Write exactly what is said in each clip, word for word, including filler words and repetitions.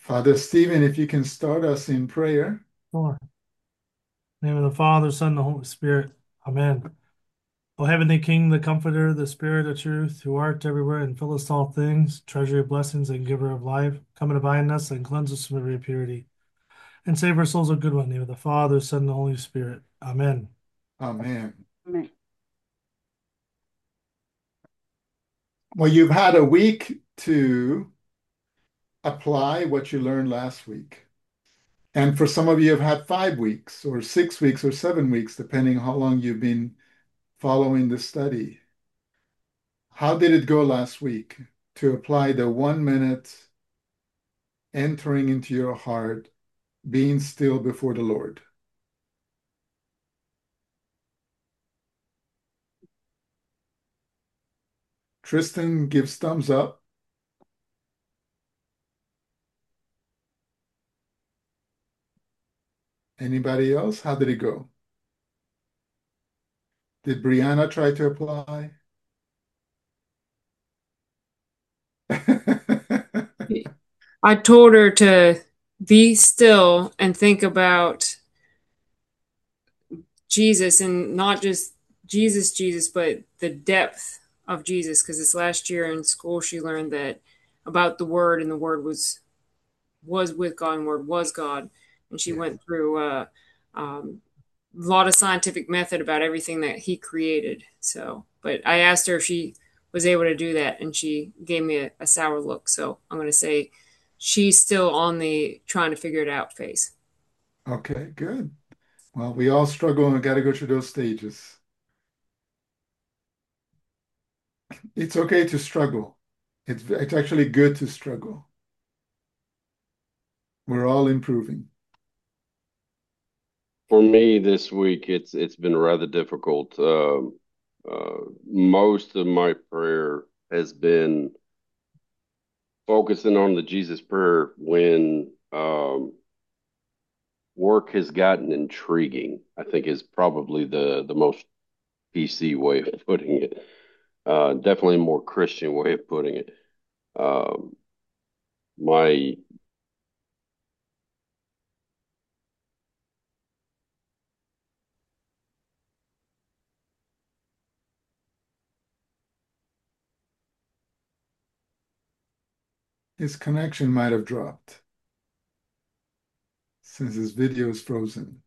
Father Stephen, if you can start us in prayer. Sure. In the name of the Father, Son, and the Holy Spirit. Amen. O heavenly King, the Comforter, the Spirit of truth, who art everywhere and fillest all things, treasure of blessings and giver of life, come and abide in us and cleanse us from every impurity, and save our souls, O good one. In the name of the Father, Son, and the Holy Spirit. Amen. Amen. Amen. Well, you've had a week to apply what you learned last week. And for some of you have had five weeks or six weeks or seven weeks, depending on how long you've been following the study. How did it go last week to apply the one minute entering into your heart, being still before the Lord? Tristan gives thumbs up. Anybody else? How did it go? Did Brianna try to apply? I told her to be still and think about Jesus and not just Jesus, Jesus, but the depth of Jesus. Because this last year in school, she learned that about the Word, and the Word was was with God, and Word was God, and she Yes. went through uh, um, a lot of scientific method about everything that He created. So, but I asked her if she was able to do that, and she gave me a, a sour look. So I'm going to say she's still on the trying to figure it out phase. Okay, good. Well, we all struggle and got to go through those stages. It's okay to struggle. It's it's actually good to struggle. We're all improving. For me this week, it's it's been rather difficult. Um, uh, most of my prayer has been focusing on the Jesus prayer when um, work has gotten intriguing. I think is probably the the most P C way of putting it. Uh, definitely a more Christian way of putting it. Um, my His connection might have dropped since his video is frozen.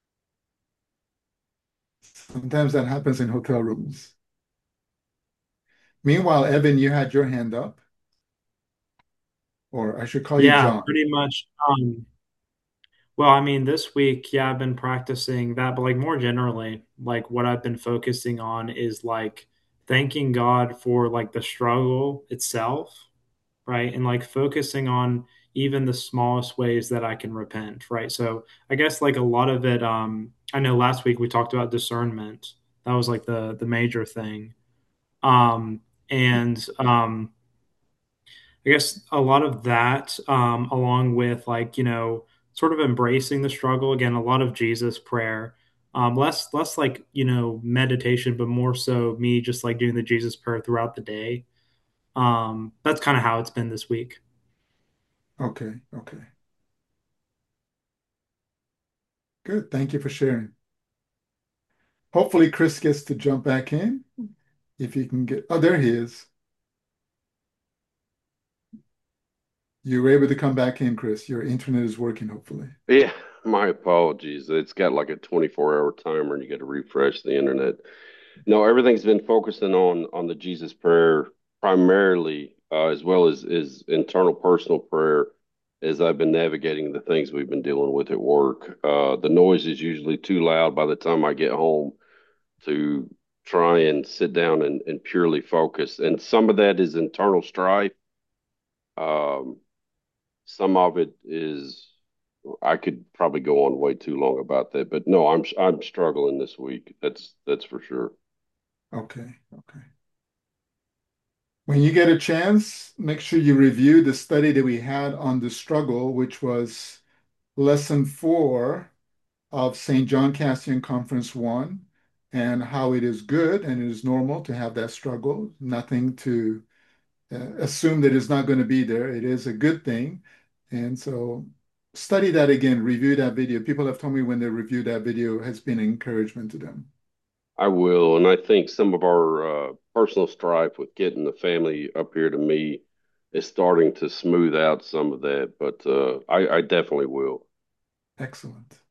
Sometimes that happens in hotel rooms. Meanwhile, Evan, you had your hand up, or I should call you Yeah, John. pretty much. Um, well, I mean, this week, yeah, I've been practicing that, but like more generally, like what I've been focusing on is like thanking God for like the struggle itself, right? And like focusing on even the smallest ways that I can repent, right? So I guess like a lot of it, um, I know last week we talked about discernment. That was like the the major thing. Um, and um I guess a lot of that, um, along with like, you know, sort of embracing the struggle. Again, a lot of Jesus prayer, um, less less like, you know, meditation, but more so me just like doing the Jesus prayer throughout the day. Um, that's kind of how it's been this week. Okay, okay. Good. Thank you for sharing. Hopefully Chris gets to jump back in if he can get. Oh, there he is. You were able to come back in, Chris. Your internet is working, hopefully. yeah, my apologies. It's got like a twenty-four hour timer, and you got to refresh the internet. No, everything's been focusing on on the Jesus prayer primarily, uh, as well as is internal personal prayer. As I've been navigating the things we've been dealing with at work, uh, the noise is usually too loud by the time I get home to try and sit down and, and purely focus. And some of that is internal strife. Um, some of it is I could probably go on way too long about that, but no, I'm I'm struggling this week. That's that's for sure. Okay, okay. When you get a chance, make sure you review the study that we had on the struggle, which was lesson four of Saint John Cassian Conference One, and how it is good and it is normal to have that struggle. Nothing to uh, assume that it's not going to be there. It is a good thing. And so study that again, review that video. People have told me when they review that video has been an encouragement to them. I will, and I think some of our uh, personal strife with getting the family up here to me is starting to smooth out some of that, but uh, I, I definitely will. Excellent.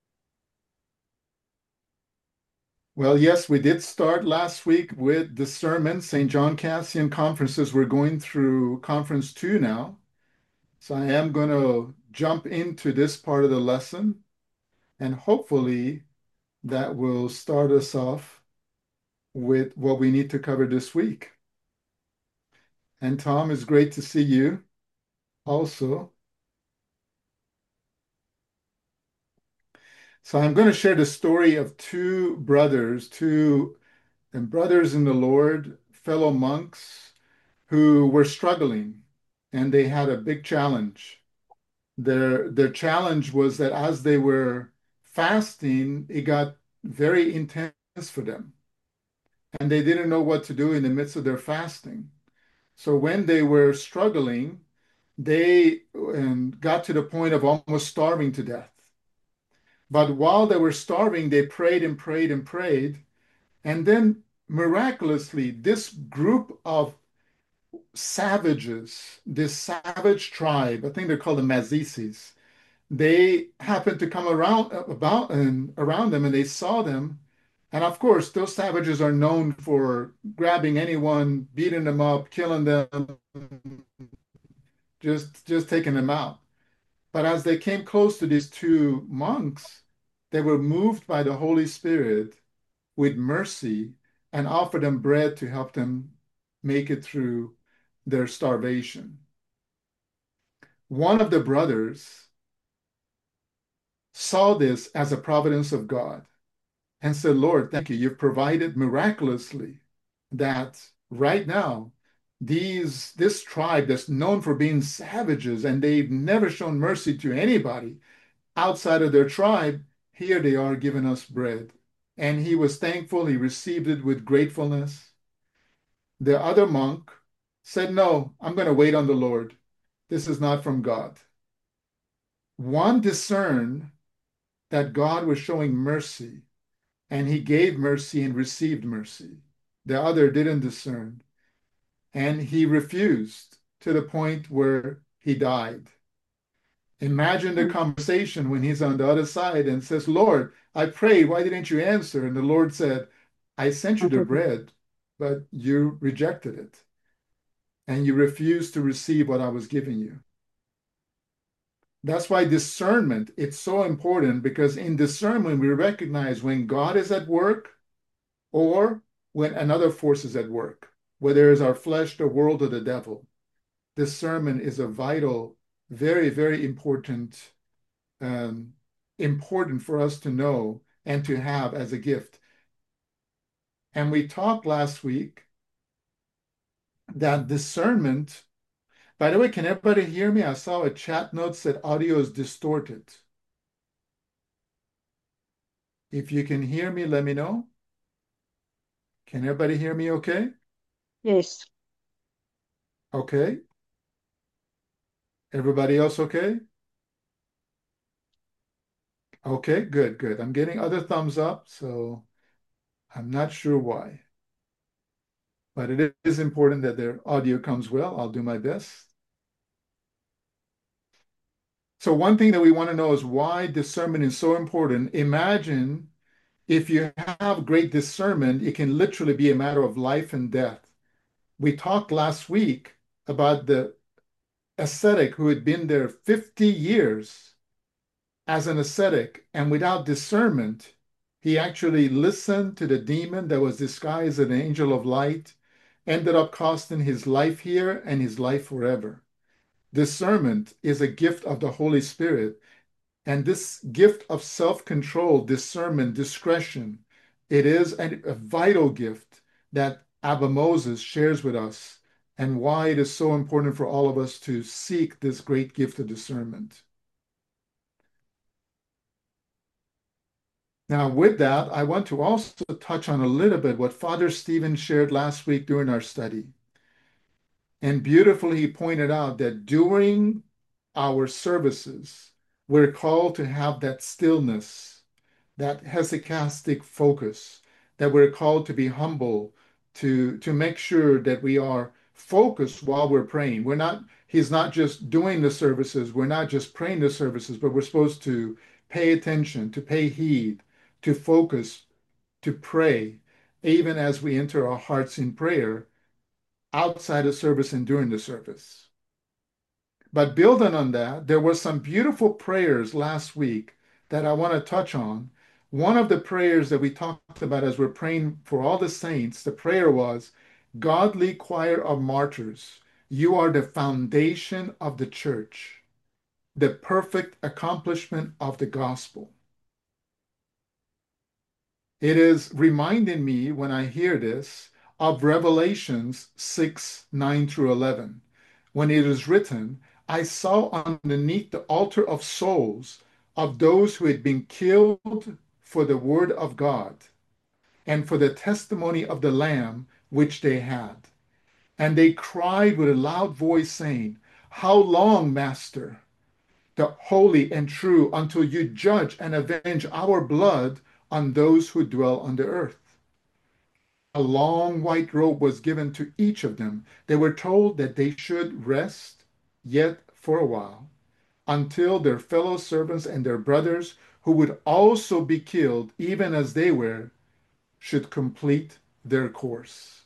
Well, yes, we did start last week with discernment, Saint John Cassian conferences. We're going through conference two now. So I am going to jump into this part of the lesson, and hopefully that will start us off with what we need to cover this week. And Tom, it's great to see you also. So I'm going to share the story of two brothers, two and brothers in the Lord, fellow monks who were struggling, and they had a big challenge. Their their challenge was that as they were fasting, it got very intense for them, and they didn't know what to do in the midst of their fasting. So when they were struggling, they um, got to the point of almost starving to death. But while they were starving, they prayed and prayed and prayed. And then miraculously, this group of savages, this savage tribe, I think they're called the Mazisis, they happened to come around about and around them and they saw them. And of course, those savages are known for grabbing anyone, beating them up, killing them, just just taking them out. But as they came close to these two monks, they were moved by the Holy Spirit with mercy and offered them bread to help them make it through their starvation. One of the brothers saw this as a providence of God and said, Lord, thank you. You've provided miraculously that right now, these this tribe that's known for being savages and they've never shown mercy to anybody outside of their tribe, here they are giving us bread. And he was thankful. He received it with gratefulness. The other monk said, no, I'm going to wait on the Lord. This is not from God. One discerned that God was showing mercy, and he gave mercy and received mercy. The other didn't discern, and he refused to the point where he died. Imagine the conversation when he's on the other side and says, Lord, I prayed, why didn't you answer? And the Lord said, I sent you the bread, but you rejected it, and you refused to receive what I was giving you. That's why discernment, it's so important, because in discernment, we recognize when God is at work or when another force is at work, whether it's our flesh, the world, or the devil. Discernment is a vital, very, very important, um, important for us to know and to have as a gift. And we talked last week that discernment, by the way, can everybody hear me? I saw a chat note said audio is distorted. If you can hear me, let me know. Can everybody hear me okay? Yes. Okay. Everybody else okay? Okay, good, good. I'm getting other thumbs up, so I'm not sure why. But it is important that their audio comes well. I'll do my best. So one thing that we want to know is why discernment is so important. Imagine if you have great discernment, it can literally be a matter of life and death. We talked last week about the ascetic who had been there fifty years as an ascetic, and without discernment, he actually listened to the demon that was disguised as an angel of light, ended up costing his life here and his life forever. Discernment is a gift of the Holy Spirit. And this gift of self-control, discernment, discretion, it is a, a vital gift that Abba Moses shares with us, and why it is so important for all of us to seek this great gift of discernment. Now, with that, I want to also touch on a little bit what Father Stephen shared last week during our study. And beautifully, he pointed out that during our services, we're called to have that stillness, that hesychastic focus, that we're called to be humble, to, to make sure that we are focused while we're praying. We're not, he's not just doing the services, we're not just praying the services, but we're supposed to pay attention, to pay heed, to focus, to pray, even as we enter our hearts in prayer outside of service and during the service. But building on that, there were some beautiful prayers last week that I want to touch on. One of the prayers that we talked about as we're praying for all the saints, the prayer was, Godly choir of martyrs, you are the foundation of the church, the perfect accomplishment of the gospel. It is reminding me when I hear this of Revelations six, nine through eleven, when it is written, I saw underneath the altar of souls of those who had been killed for the word of God and for the testimony of the Lamb which they had. And they cried with a loud voice, saying, How long, Master, the holy and true, until you judge and avenge our blood on those who dwell on the earth? A long white robe was given to each of them. They were told that they should rest yet for a while until their fellow servants and their brothers, who would also be killed even as they were, should complete their course.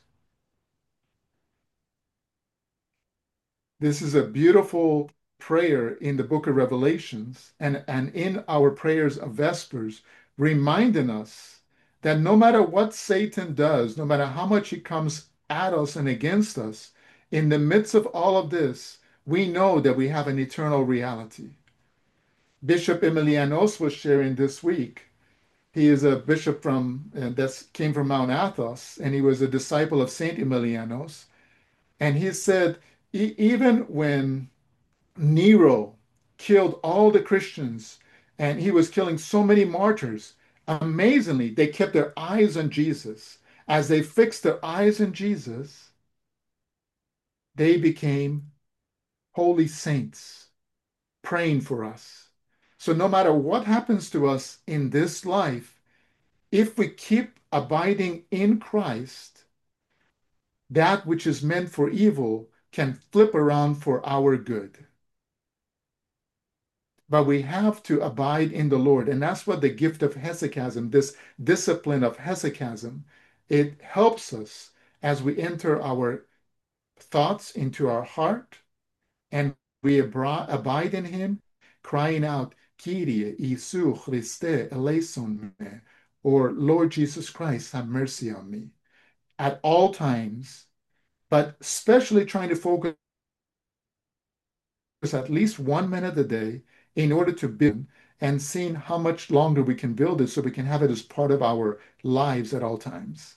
This is a beautiful prayer in the book of Revelations and, and in our prayers of Vespers, reminding us that no matter what Satan does, no matter how much he comes at us and against us, in the midst of all of this, we know that we have an eternal reality. Bishop Emilianos was sharing this week. He is a bishop from uh, that came from Mount Athos, and he was a disciple of Saint Emilianos. And he said, e- even when Nero killed all the Christians and he was killing so many martyrs, amazingly, they kept their eyes on Jesus. As they fixed their eyes on Jesus, they became holy saints praying for us. So no matter what happens to us in this life, if we keep abiding in Christ, that which is meant for evil can flip around for our good. But we have to abide in the Lord. And that's what the gift of hesychasm, this discipline of hesychasm, it helps us as we enter our thoughts into our heart and we abide in Him, crying out, Kyrie, Isu, Christe, eleison me, or Lord Jesus Christ, have mercy on me, at all times, but especially trying to focus at least one minute a day in order to build and seeing how much longer we can build it so we can have it as part of our lives at all times.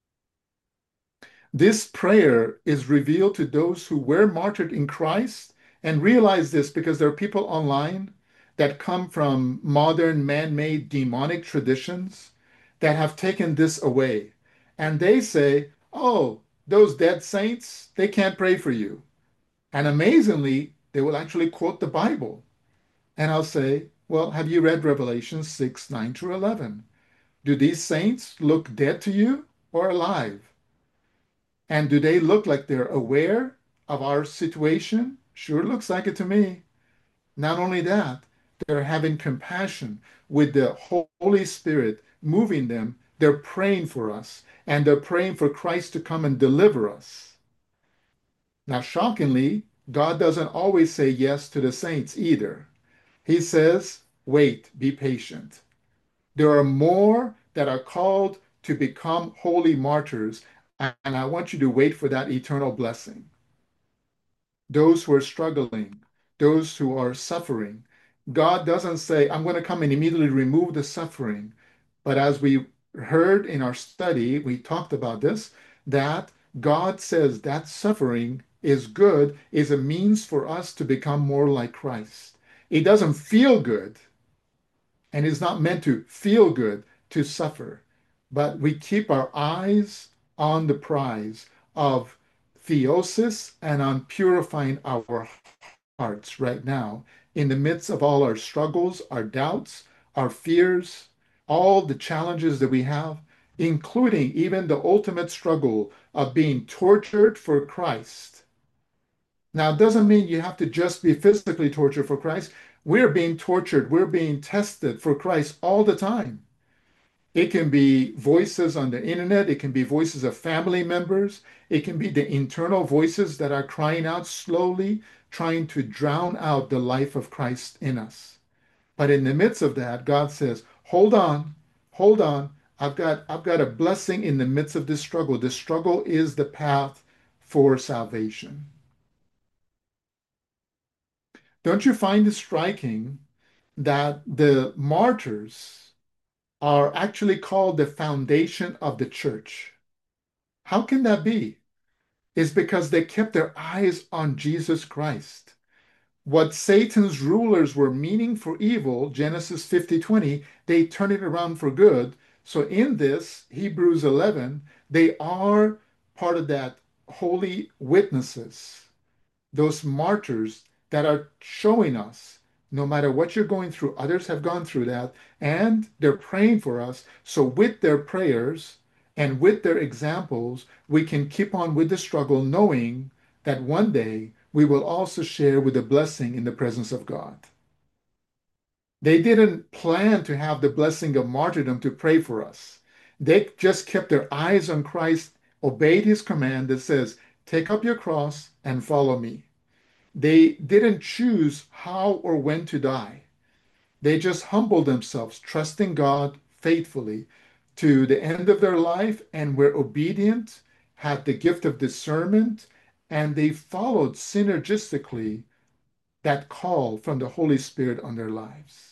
This prayer is revealed to those who were martyred in Christ, and realize this because there are people online that come from modern man-made demonic traditions that have taken this away. And they say, oh, those dead saints, they can't pray for you. And amazingly, they will actually quote the Bible. And I'll say, well, have you read Revelation six, nine through eleven? Do these saints look dead to you or alive? And do they look like they're aware of our situation? Sure looks like it to me. Not only that, they're having compassion with the Holy Spirit moving them. They're praying for us, and they're praying for Christ to come and deliver us. Now, shockingly, God doesn't always say yes to the saints either. He says, wait, be patient. There are more that are called to become holy martyrs, and I want you to wait for that eternal blessing. Those who are struggling, those who are suffering, God doesn't say, I'm going to come and immediately remove the suffering. But as we heard in our study, we talked about this, that God says that suffering is good, is a means for us to become more like Christ. It doesn't feel good, and it's not meant to feel good to suffer, but we keep our eyes on the prize of theosis and on purifying our hearts right now in the midst of all our struggles, our doubts, our fears, all the challenges that we have, including even the ultimate struggle of being tortured for Christ. Now, it doesn't mean you have to just be physically tortured for Christ. We're being tortured, we're being tested for Christ all the time. It can be voices on the internet, it can be voices of family members, it can be the internal voices that are crying out slowly, trying to drown out the life of Christ in us. But in the midst of that, God says, hold on, hold on. I've got, I've got a blessing in the midst of this struggle. The struggle is the path for salvation. Don't you find it striking that the martyrs are actually called the foundation of the church? How can that be? It's because they kept their eyes on Jesus Christ. What Satan's rulers were meaning for evil, Genesis fifty twenty, they turn it around for good. So in this, Hebrews eleven, they are part of that holy witnesses, those martyrs that are showing us no matter what you're going through, others have gone through that, and they're praying for us. So with their prayers and with their examples, we can keep on with the struggle, knowing that one day we will also share with the blessing in the presence of God. They didn't plan to have the blessing of martyrdom to pray for us. They just kept their eyes on Christ, obeyed his command that says, take up your cross and follow me. They didn't choose how or when to die. They just humbled themselves, trusting God faithfully to the end of their life, and were obedient, had the gift of discernment, and they followed synergistically that call from the Holy Spirit on their lives.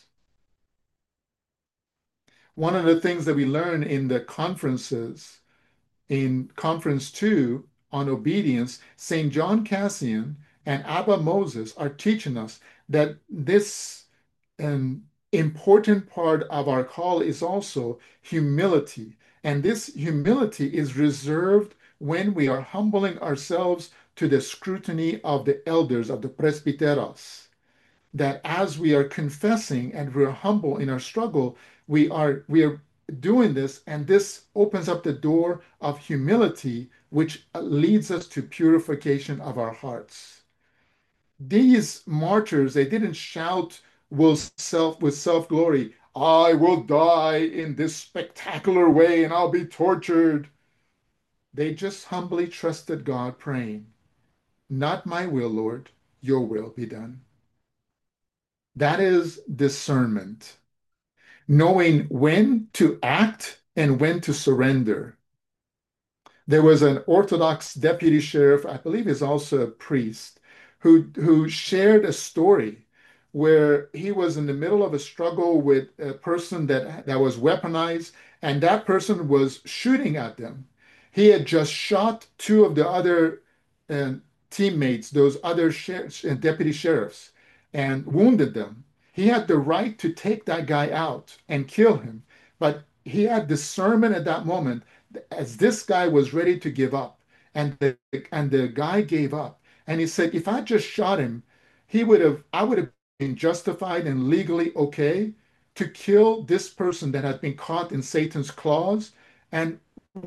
One of the things that we learn in the conferences, in Conference two on obedience, Saint John Cassian and Abba Moses are teaching us that this um, important part of our call is also humility. And this humility is reserved when we are humbling ourselves to the scrutiny of the elders, of the presbyteros. That as we are confessing and we're humble in our struggle, we are we are doing this, and this opens up the door of humility, which leads us to purification of our hearts. These martyrs, they didn't shout with self with self-glory, I will die in this spectacular way and I'll be tortured. They just humbly trusted God, praying, not my will, Lord, your will be done. That is discernment, knowing when to act and when to surrender. There was an Orthodox deputy sheriff, I believe he's also a priest, who, who shared a story where he was in the middle of a struggle with a person that, that was weaponized, and that person was shooting at them. He had just shot two of the other uh, teammates, those other sher- deputy sheriffs, and wounded them. He had the right to take that guy out and kill him, but he had discernment at that moment as this guy was ready to give up, and the and the guy gave up, and he said, if I just shot him, he would have I would have been justified and legally okay to kill this person that had been caught in Satan's claws, and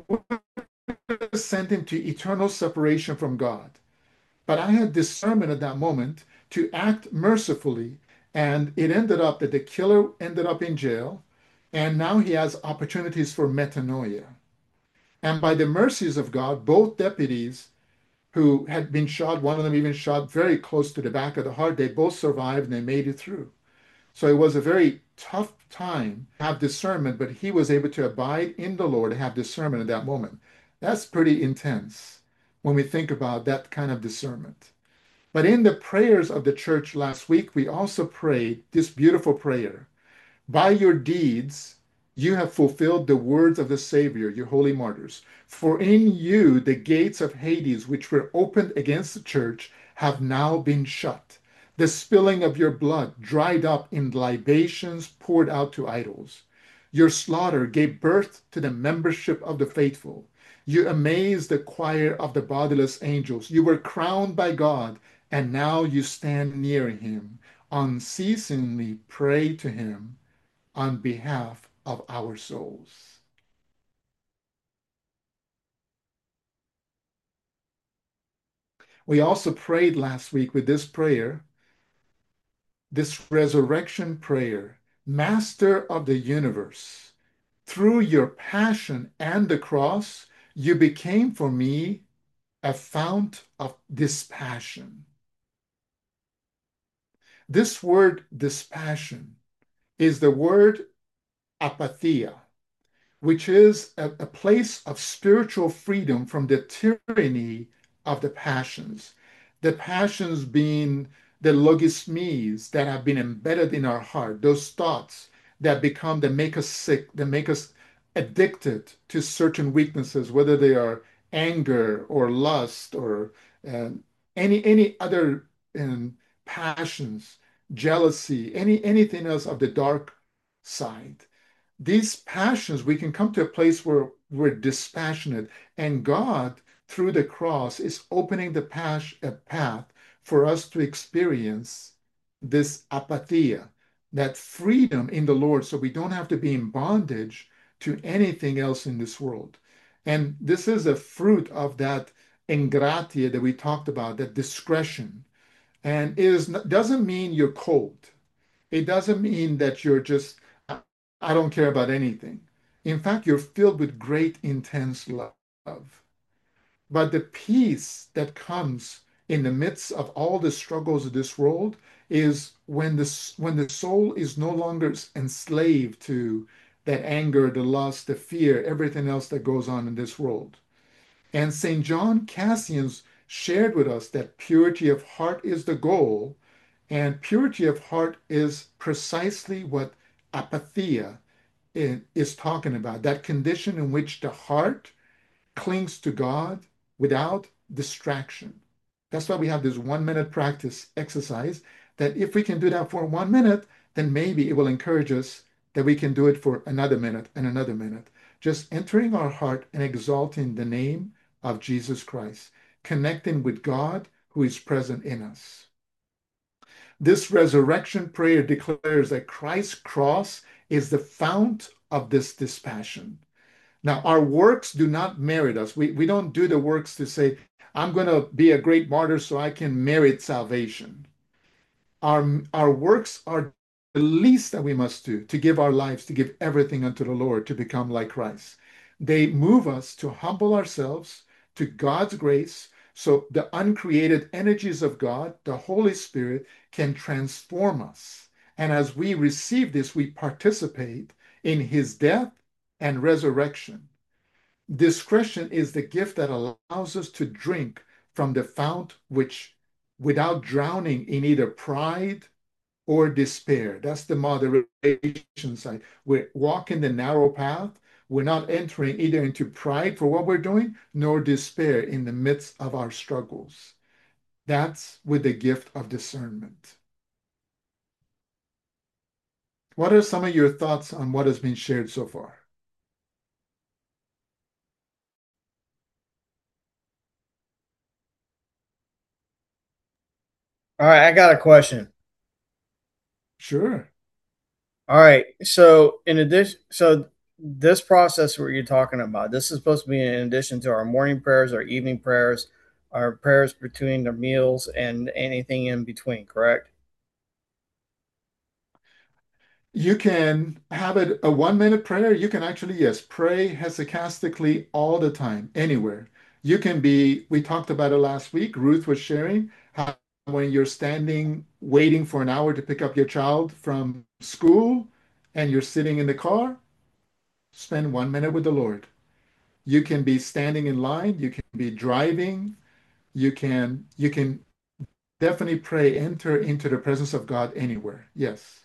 sent him to eternal separation from God. But I had discernment at that moment to act mercifully, and it ended up that the killer ended up in jail, and now he has opportunities for metanoia. And by the mercies of God, both deputies who had been shot, one of them even shot very close to the back of the heart, they both survived and they made it through. So it was a very tough time to have discernment, but he was able to abide in the Lord and have discernment at that moment. That's pretty intense when we think about that kind of discernment. But in the prayers of the church last week, we also prayed this beautiful prayer. By your deeds, you have fulfilled the words of the Savior, your holy martyrs. For in you the gates of Hades, which were opened against the church, have now been shut. The spilling of your blood dried up in libations poured out to idols. Your slaughter gave birth to the membership of the faithful. You amazed the choir of the bodiless angels. You were crowned by God and now you stand near him, unceasingly pray to him on behalf of our souls. We also prayed last week with this prayer, this resurrection prayer. Master of the universe, through your passion and the cross, you became for me a fount of dispassion. This word dispassion is the word apatheia, which is a, a place of spiritual freedom from the tyranny of the passions. The passions being the logismes that have been embedded in our heart, those thoughts that become, that make us sick, that make us addicted to certain weaknesses, whether they are anger or lust or uh, any any other um, passions, jealousy, any anything else of the dark side. These passions, we can come to a place where we're dispassionate, and God, through the cross, is opening the path, a path for us to experience this apatheia, that freedom in the Lord, so we don't have to be in bondage to anything else in this world. And this is a fruit of that engratia that we talked about, that discretion. And it is, doesn't mean you're cold. It doesn't mean that you're just, I don't care about anything. In fact, you're filled with great, intense love. But the peace that comes in the midst of all the struggles of this world is when the, when the soul is no longer enslaved to that anger, the lust, the fear, everything else that goes on in this world. And Saint John Cassian's shared with us that purity of heart is the goal, and purity of heart is precisely what apatheia is talking about, that condition in which the heart clings to God without distraction. That's why we have this one minute practice exercise, that if we can do that for one minute, then maybe it will encourage us that we can do it for another minute and another minute. Just entering our heart and exalting the name of Jesus Christ, connecting with God who is present in us. This resurrection prayer declares that Christ's cross is the fount of this dispassion. Now, our works do not merit us. We, we don't do the works to say, I'm going to be a great martyr so I can merit salvation. Our, our works are the least that we must do to give our lives, to give everything unto the Lord, to become like Christ. They move us to humble ourselves to God's grace so the uncreated energies of God, the Holy Spirit, can transform us. And as we receive this, we participate in his death and resurrection. Discretion is the gift that allows us to drink from the fount which, without drowning in either pride or despair. That's the moderation side. We're walking the narrow path. We're not entering either into pride for what we're doing, nor despair in the midst of our struggles. That's with the gift of discernment. What are some of your thoughts on what has been shared so far? All right, I got a question. Sure. All right, so in addition, so this process what you're talking about, this is supposed to be in addition to our morning prayers, our evening prayers, our prayers between the meals, and anything in between, correct? You can have it a one minute prayer. You can actually, yes, pray hesychastically all the time, anywhere. You can be, we talked about it last week. Ruth was sharing how when you're standing waiting for an hour to pick up your child from school and you're sitting in the car, spend one minute with the Lord. You can be standing in line, you can be driving, you can you can definitely pray, enter into the presence of God anywhere. Yes.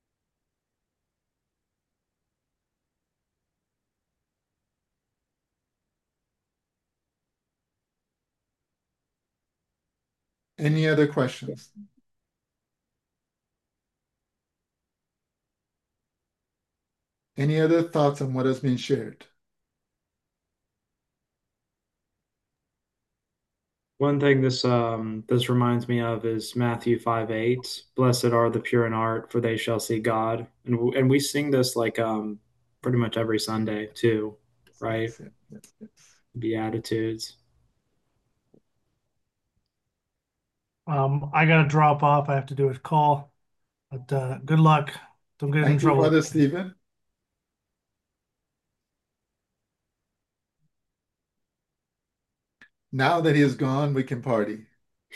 Any other questions? Any other thoughts on what has been shared? One thing this um this reminds me of is Matthew five eight. Blessed are the pure in heart, for they shall see God. And w- and we sing this like um pretty much every Sunday too, right? Yes, yes, yes, yes. Beatitudes. Um, I gotta drop off. I have to do a call. But uh, good luck. Don't get in Thank you, trouble. Brother Stephen. Now that he is gone, we can party.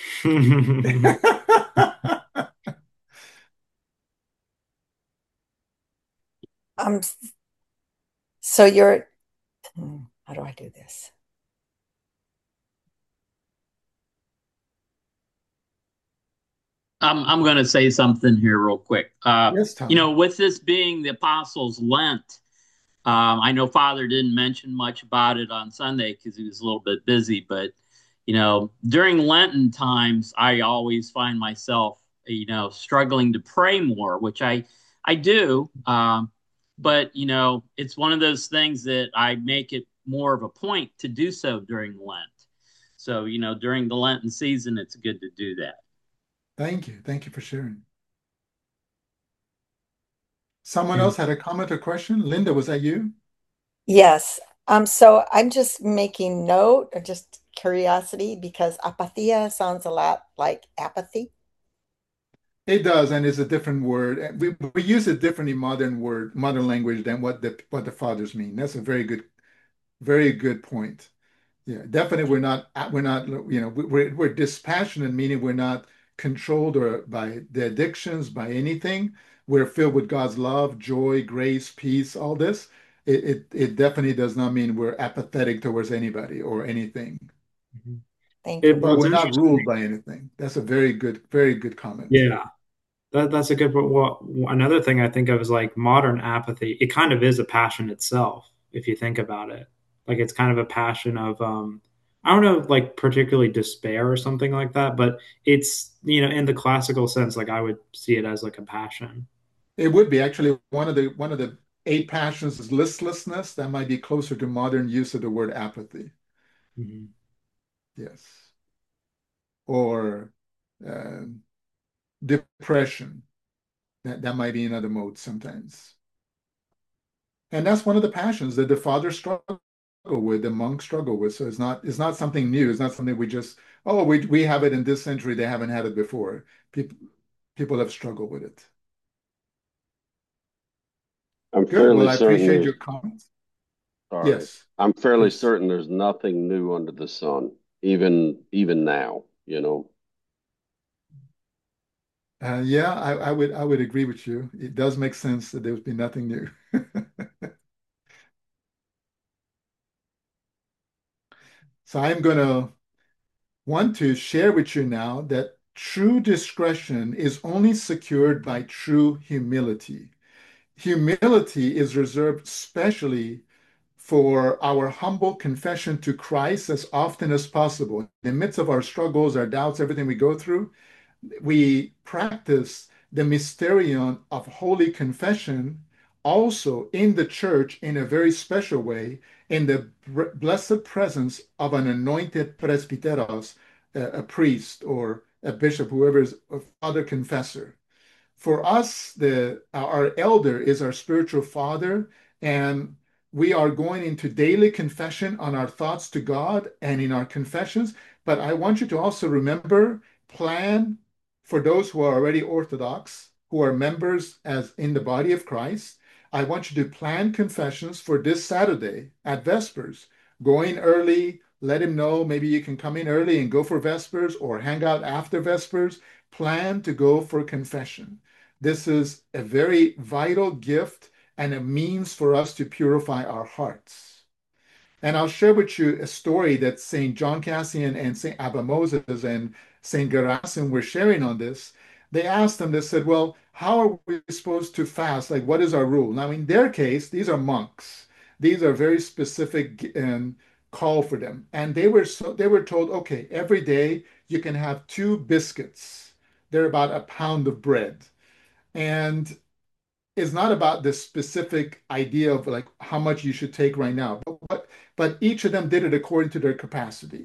Um, so you're, hmm, how do I do this? I'm I'm going to say something here real quick. Uh, Yes, you know, Tom. with this being the Apostles' Lent, um, I know Father didn't mention much about it on Sunday because he was a little bit busy, but you know, during Lenten times, I always find myself, you know, struggling to pray more, which I I do. Um, but you know, it's one of those things that I make it more of a point to do so during Lent. So, you know, during the Lenten season, it's good to do that. Thank you. Thank you for sharing. Someone else had a comment or question? Linda, was that you? Yes. Um, so I'm just making note or just curiosity because apathia sounds a lot like apathy. It does, and it's a different word. And We, we use a different in modern word, modern language than what the what the fathers mean. That's a very good, very good point. Yeah, definitely. We're not, we're not, you know, we're, we're dispassionate, meaning we're not controlled or by the addictions, by anything. We're filled with God's love, joy, grace, peace, all this. It, it, it definitely does not mean we're apathetic towards anybody or anything, Thank It, you. but what's we're not ruled interesting, by anything. That's a very good, very good comment. yeah, that that's a good point. Well, another thing I think of is like modern apathy. It kind of is a passion itself, if you think about it. Like it's kind of a passion of um, I don't know, like particularly despair or something like that, but it's, you know, in the classical sense, like I would see it as like a passion. It would be actually one of the one of the eight passions is listlessness. That might be closer to modern use of the word apathy. Mhm. Yes. Or uh, depression. That, that might be another mode sometimes. And that's one of the passions that the fathers struggle with, the monks struggle with. So it's not it's not something new. It's not something we just, oh, we we have it in this century. They haven't had it before. People people have struggled with it. I'm Good. fairly Well, I certain appreciate there's, your comments. all right. Yes, I'm fairly please. certain there's nothing new under the sun, even even now, you know. Uh, yeah, I, I would I would agree with you. It does make sense that there would be nothing new. So I'm going to want to share with you now that true discretion is only secured by true humility. Humility is reserved specially for our humble confession to Christ as often as possible. In the midst of our struggles, our doubts, everything we go through, we practice the mysterion of holy confession also in the church in a very special way, in the blessed presence of an anointed presbyteros, a, a priest or a bishop, whoever is a father confessor. For us, the our elder is our spiritual father, and we are going into daily confession on our thoughts to God and in our confessions. But I want you to also remember, plan for those who are already Orthodox, who are members as in the body of Christ. I want you to plan confessions for this Saturday at Vespers. Go in early, let him know. Maybe you can come in early and go for Vespers or hang out after Vespers. Plan to go for confession. This is a very vital gift and a means for us to purify our hearts. And I'll share with you a story that Saint John Cassian and Saint Abba Moses and Saint Gerasim were sharing on this. They asked them, they said, well, how are we supposed to fast? Like, what is our rule? Now, in their case, these are monks. These are very specific um, call for them. And they were so they were told, okay, every day you can have two biscuits. They're about a pound of bread. And it's not about the specific idea of like how much you should take right now, but what, but each of them did it according to their capacity.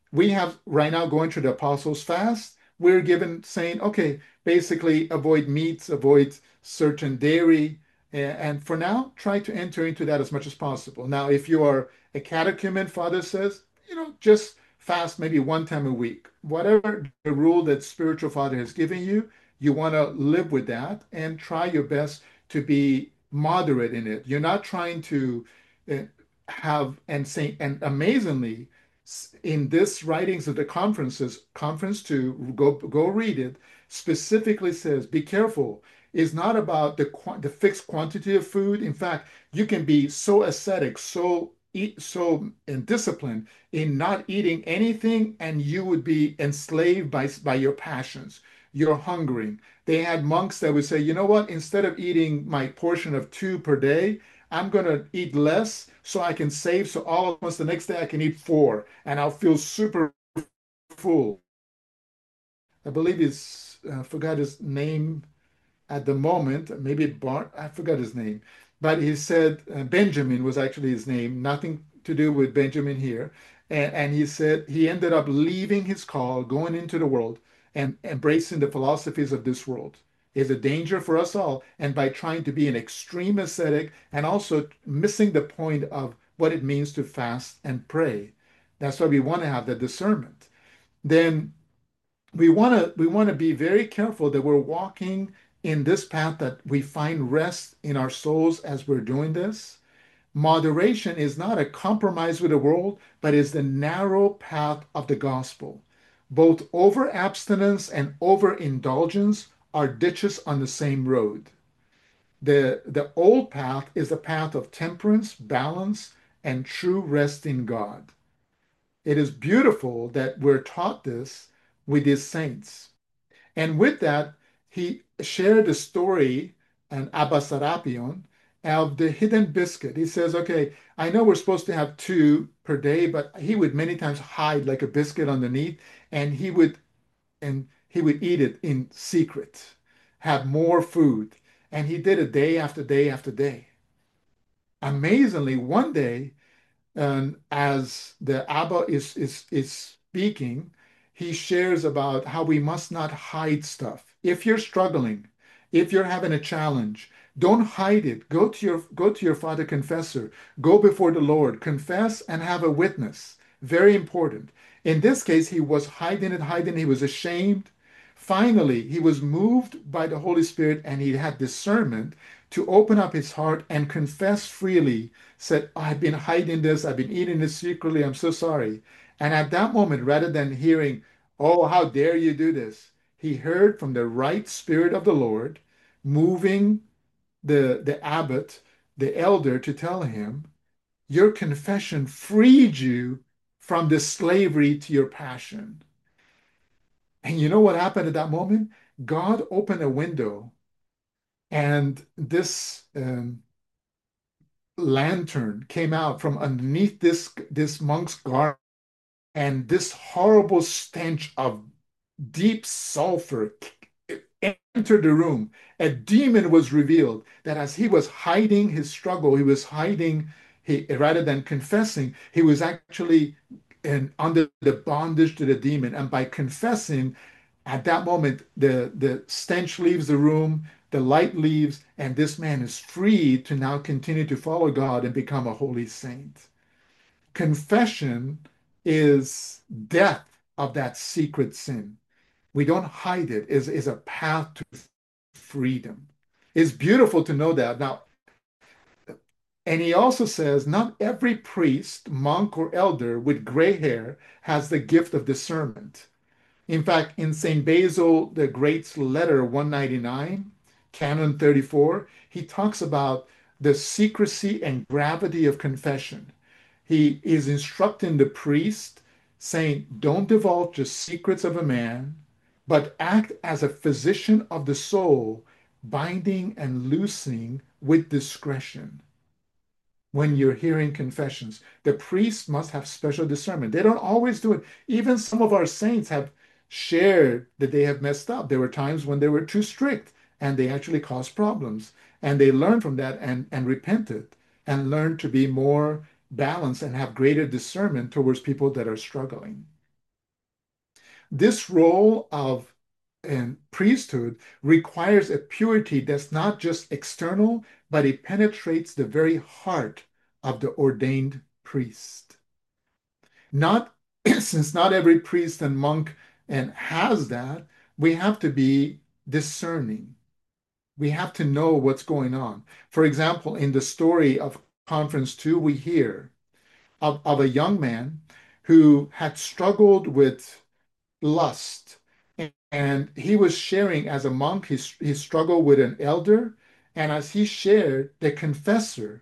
we have right now going through the Apostles' Fast. We're given saying, okay, basically avoid meats, avoid certain dairy, a- and for now, try to enter into that as much as possible. Now, if you are a catechumen, Father says, you know, just fast maybe one time a week. Whatever the rule that spiritual father has given you, you want to live with that and try your best to be moderate in it. You're not trying to uh, have and say, and amazingly, in this writings of the conferences, conference two, go go read it, specifically says, be careful. It's not about the the fixed quantity of food. In fact, you can be so ascetic, so eat so and disciplined in not eating anything, and you would be enslaved by by your passions. You're hungering. They had monks that would say, you know what, instead of eating my portion of two per day, I'm going to eat less so I can save. So all at once the next day I can eat four and I'll feel super full. I believe he's, I forgot his name at the moment, maybe Bart, I forgot his name, but he said uh, Benjamin was actually his name, nothing to do with Benjamin here. And, and he said he ended up leaving his call, going into the world and embracing the philosophies of this world is a danger for us all. And by trying to be an extreme ascetic and also missing the point of what it means to fast and pray. That's why we want to have the discernment. Then we want to we want to be very careful that we're walking in this path, that we find rest in our souls as we're doing this. Moderation is not a compromise with the world, but is the narrow path of the gospel. Both over abstinence and over indulgence are ditches on the same road. The, the old path is the path of temperance, balance, and true rest in God. It is beautiful that we're taught this with these saints. And with that, he shared a story, an Abba Serapion, of the hidden biscuit. He says, okay, I know we're supposed to have two per day, but he would many times hide like a biscuit underneath, and he would and he would eat it in secret, have more food. And he did it day after day after day. Amazingly, one day, and as the Abba is, is, is speaking, he shares about how we must not hide stuff. If you're struggling, if you're having a challenge, don't hide it. Go to your go to your father confessor. Go before the Lord. Confess and have a witness. Very important. In this case, he was hiding it, hiding. He was ashamed. Finally, he was moved by the Holy Spirit and he had discernment to open up his heart and confess freely, said, oh, I've been hiding this, I've been eating this secretly, I'm so sorry. And at that moment, rather than hearing, oh, how dare you do this, he heard from the right spirit of the Lord, moving the, the abbot, the elder, to tell him, your confession freed you from the slavery to your passion. And you know what happened at that moment? God opened a window, and this um, lantern came out from underneath this this monk's garment, and this horrible stench of deep sulfur entered the room. A demon was revealed that as he was hiding his struggle, he was hiding, he rather than confessing, he was actually in, under the bondage to the demon. And by confessing, at that moment, the, the stench leaves the room, the light leaves, and this man is free to now continue to follow God and become a holy saint. Confession is death of that secret sin. We don't hide it. Is is a path to freedom. It's beautiful to know that. Now, and he also says, not every priest, monk, or elder with gray hair has the gift of discernment. In fact, in Saint Basil the Great's letter one ninety-nine, Canon thirty-four, he talks about the secrecy and gravity of confession. He is instructing the priest, saying, don't divulge the secrets of a man, but act as a physician of the soul, binding and loosing with discretion. When you're hearing confessions, the priest must have special discernment. They don't always do it. Even some of our saints have shared that they have messed up. There were times when they were too strict and they actually caused problems. And they learned from that and, and repented and learned to be more balanced and have greater discernment towards people that are struggling. This role of and priesthood requires a purity that's not just external, but it penetrates the very heart of the ordained priest. Not since not every priest and monk and has that, we have to be discerning. We have to know what's going on. For example, in the story of Conference two, we hear of, of a young man who had struggled with lust. And he was sharing as a monk, he, he struggled with an elder. And as he shared, the confessor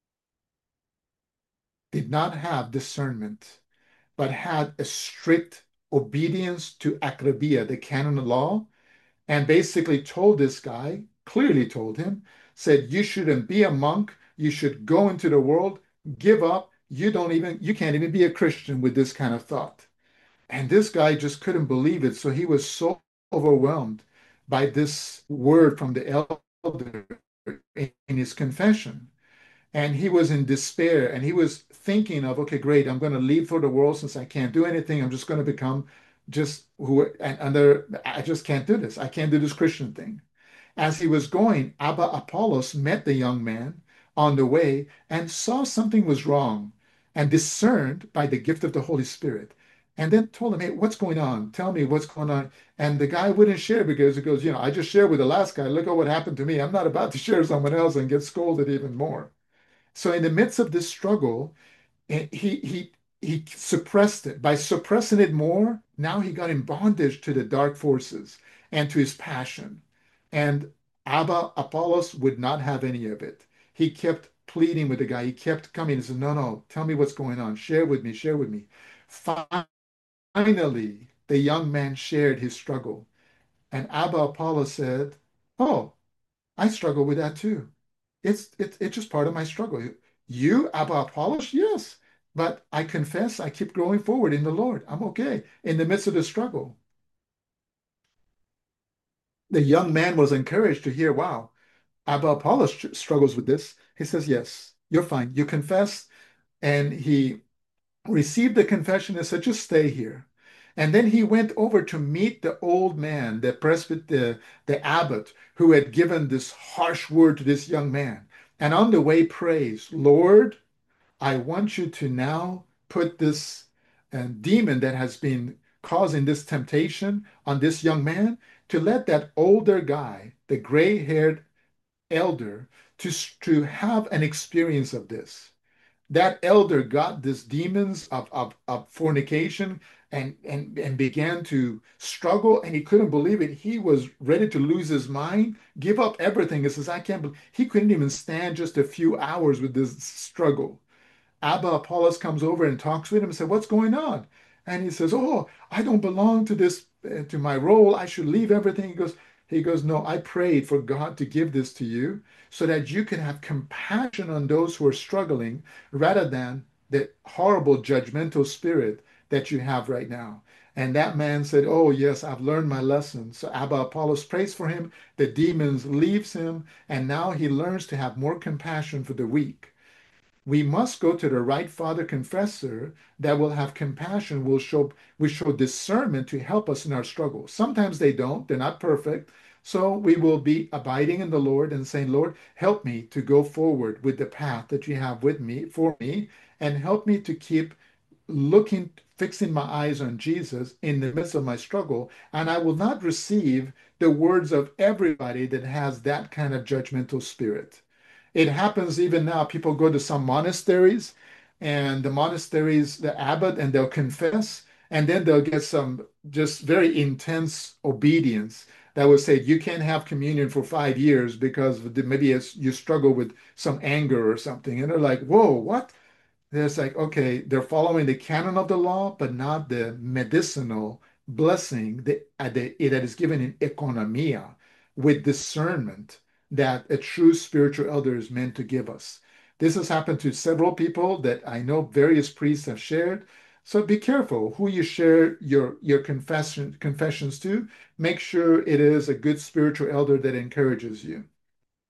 did not have discernment, but had a strict obedience to akrabia, the canon law, and basically told this guy, clearly told him, said, you shouldn't be a monk. You should go into the world, give up. You don't even, you can't even be a Christian with this kind of thought. And this guy just couldn't believe it. So he was so overwhelmed by this word from the elder in his confession. And he was in despair and he was thinking of, okay, great, I'm going to leave for the world since I can't do anything. I'm just going to become just who, and, and there, I just can't do this. I can't do this Christian thing. As he was going, Abba Apollos met the young man on the way and saw something was wrong and discerned by the gift of the Holy Spirit. And then told him, hey, what's going on? Tell me what's going on. And the guy wouldn't share because he goes, you know, I just shared with the last guy. Look at what happened to me. I'm not about to share someone else and get scolded even more. So in the midst of this struggle, he he he suppressed it. By suppressing it more, now he got in bondage to the dark forces and to his passion. And Abba Apollos would not have any of it. He kept pleading with the guy. He kept coming and said, no, no, tell me what's going on. Share with me, share with me. Finally, the young man shared his struggle. And Abba Apollos said, oh, I struggle with that too. It's it's it's just part of my struggle. You, Abba Apollos, yes, but I confess I keep growing forward in the Lord. I'm okay in the midst of the struggle. The young man was encouraged to hear, wow, Abba Apollos str- struggles with this. He says, yes, you're fine. You confess. And he received the confession and said, just stay here. And then he went over to meet the old man, the presbyter, the, the abbot, who had given this harsh word to this young man. And on the way prays, Lord, I want you to now put this uh, demon that has been causing this temptation on this young man, to let that older guy, the gray-haired elder, to, to have an experience of this. That elder got these demons of, of, of fornication and, and, and began to struggle, and he couldn't believe it. He was ready to lose his mind, give up everything. He says, I can't believe he couldn't even stand just a few hours with this struggle. Abba Apollos comes over and talks with him and said, what's going on? And he says, oh, I don't belong to this, uh, to my role. I should leave everything. He goes, he goes, no, I prayed for God to give this to you so that you can have compassion on those who are struggling rather than the horrible judgmental spirit that you have right now. And that man said, oh, yes, I've learned my lesson. So Abba Apollos prays for him. The demons leaves him. And now he learns to have more compassion for the weak. We must go to the right father confessor that will have compassion, will show we show discernment to help us in our struggle. Sometimes they don't, they're not perfect. So we will be abiding in the Lord and saying, Lord, help me to go forward with the path that you have with me for me, and help me to keep looking, fixing my eyes on Jesus in the midst of my struggle. And I will not receive the words of everybody that has that kind of judgmental spirit. It happens even now. People go to some monasteries, and the monasteries, the abbot, and they'll confess, and then they'll get some just very intense obedience that will say you can't have communion for five years because maybe it's, you struggle with some anger or something. And they're like, whoa, what? It's like, okay, they're following the canon of the law, but not the medicinal blessing that, uh, the, that is given in economia with discernment that a true spiritual elder is meant to give us. This has happened to several people that I know various priests have shared. So be careful who you share your, your confession, confessions to. Make sure it is a good spiritual elder that encourages you.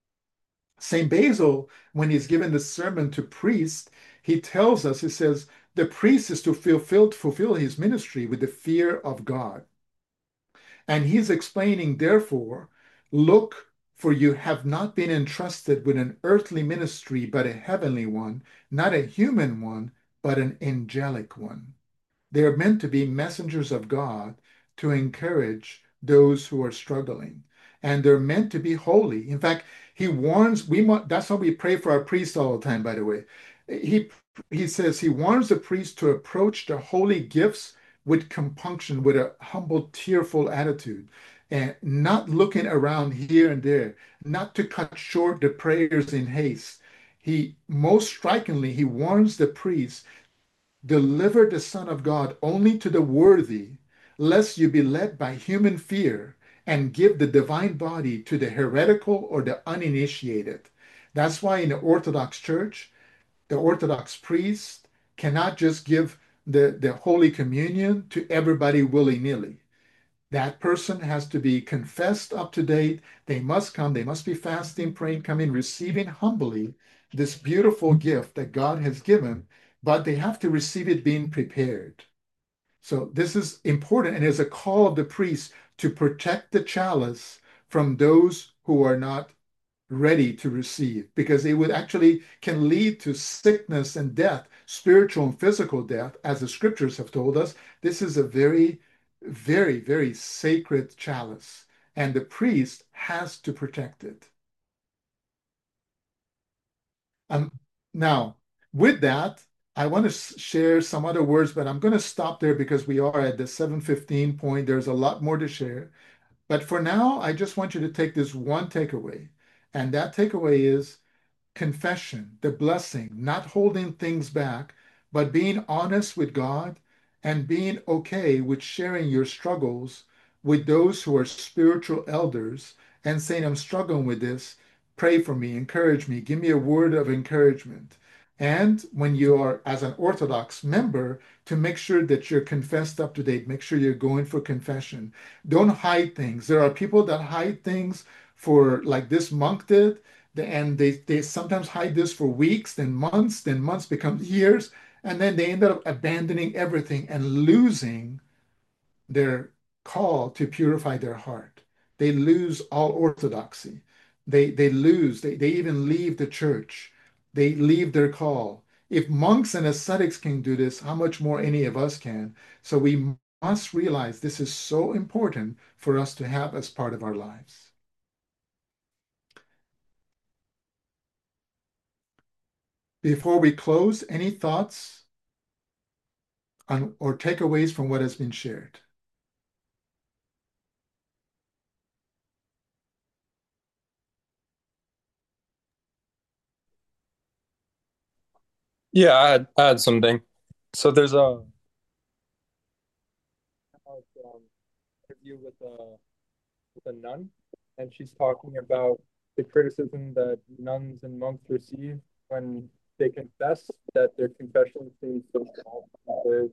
Saint Basil, when he's given the sermon to priests, he tells us, he says, the priest is to fulfill, fulfill his ministry with the fear of God. And he's explaining, therefore, look, for you have not been entrusted with an earthly ministry, but a heavenly one, not a human one, but an angelic one. They are meant to be messengers of God to encourage those who are struggling. And they're meant to be holy. In fact, he warns, we must, that's why we pray for our priest all the time, by the way. He he says he warns the priest to approach the holy gifts with compunction, with a humble, tearful attitude, and not looking around here and there, not to cut short the prayers in haste. He most strikingly, he warns the priest, deliver the Son of God only to the worthy, lest you be led by human fear and give the divine body to the heretical or the uninitiated. That's why in the Orthodox Church, the Orthodox priest cannot just give the, the Holy Communion to everybody willy-nilly. That person has to be confessed up to date. They must come, they must be fasting, praying, coming, receiving humbly this beautiful gift that God has given, but they have to receive it being prepared. So this is important, and it's a call of the priest to protect the chalice from those who are not ready to receive, because it would actually can lead to sickness and death, spiritual and physical death, as the scriptures have told us. This is a very, very, very sacred chalice, and the priest has to protect it. Um, now, with that, I want to share some other words, but I'm going to stop there because we are at the seven fifteen point. There's a lot more to share. But for now, I just want you to take this one takeaway. And that takeaway is confession, the blessing, not holding things back, but being honest with God and being okay with sharing your struggles with those who are spiritual elders and saying, I'm struggling with this. Pray for me, encourage me, give me a word of encouragement. And when you are, as an Orthodox member, to make sure that you're confessed up to date, make sure you're going for confession. Don't hide things. There are people that hide things for, like this monk did, and they, they sometimes hide this for weeks, then months, then months become years, and then they end up abandoning everything and losing their call to purify their heart. They lose all orthodoxy. They they lose, they, they even leave the church. They leave their call. If monks and ascetics can do this, how much more any of us can? So we must realize this is so important for us to have as part of our lives. Before we close, any thoughts on or takeaways from what has been shared? Yeah, I had, I had something. So there's a um, interview with a with a nun, and she's talking about the criticism that nuns and monks receive when they confess that their confession seems so small. There's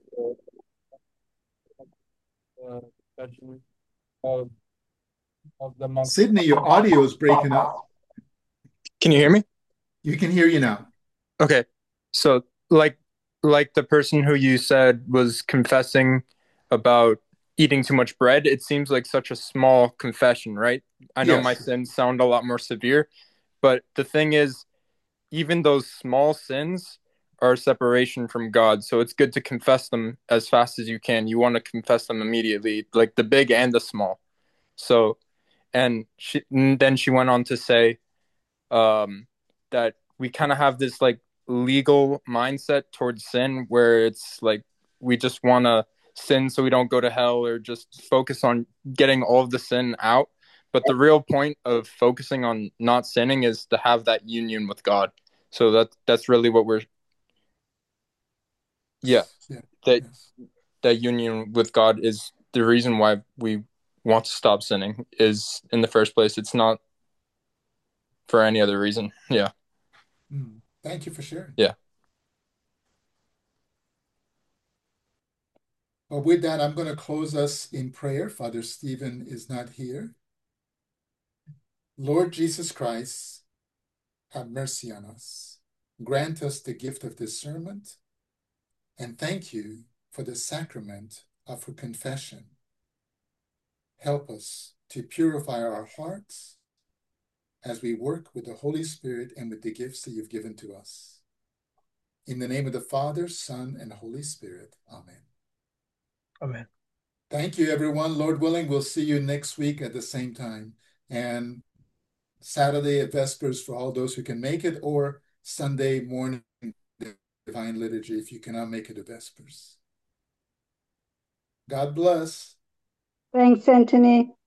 a, a confession of of the monks. Sydney, your audio is breaking up. Can you hear me? You can hear you now. Okay. So like like the person who you said was confessing about eating too much bread, it seems like such a small confession, right? I know my Yes. sins sound a lot more severe, but the thing is, even those small sins are a separation from God. So it's good to confess them as fast as you can. You want to confess them immediately, like the big and the small. So, and she, and then she went on to say um, that we kind of have this like legal mindset towards sin where it's like we just want to sin so we don't go to hell, or just focus on getting all of the sin out. But the real point of focusing on not sinning is to have that union with God. So that that's really what we're yeah, Yeah. that Yes. that union with God is the reason why we want to stop sinning is in the first place. It's not for any other reason. Yeah. Mm. Thank you for sharing. Yeah. Well, with that, I'm going to close us in prayer. Father Stephen is not here. Lord Jesus Christ, have mercy on us. Grant us the gift of discernment And thank you for the sacrament of her confession. Help us to purify our hearts as we work with the Holy Spirit and with the gifts that you've given to us. In the name of the Father, Son, and Holy Spirit. Amen. Amen. Thank you, everyone. Lord willing, we'll see you next week at the same time. And Saturday at Vespers for all those who can make it, or Sunday morning Divine Liturgy if you cannot make it to Vespers. God bless. Thanks, Anthony.